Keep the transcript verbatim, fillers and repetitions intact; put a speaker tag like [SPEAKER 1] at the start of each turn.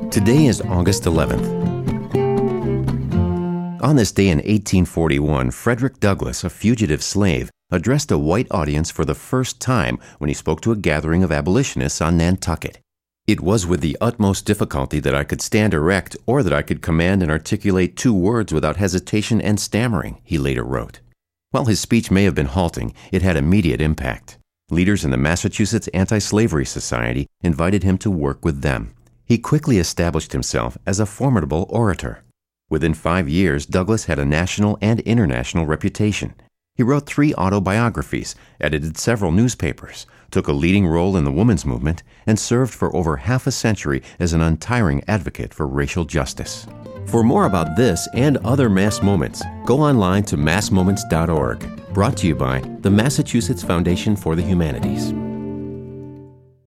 [SPEAKER 1] Today is August eleventh. On this day in eighteen forty-one, Frederick Douglass, a fugitive slave, addressed a white audience for the first time when he spoke to a gathering of abolitionists on Nantucket. "It was with the utmost difficulty that I could stand erect or that I could command and articulate two words without hesitation and stammering," he later wrote. While his speech may have been halting, it had immediate impact. Leaders in the Massachusetts Anti-Slavery Society invited him to work with them. He quickly established himself as a formidable orator. Within five years, Douglass had a national and international reputation. He wrote three autobiographies, edited several newspapers, took a leading role in the women's movement, and served for over half a century as an untiring advocate for racial justice. For more about this and other Mass Moments, go online to mass moments dot org. Brought to you by the Massachusetts Foundation for the Humanities.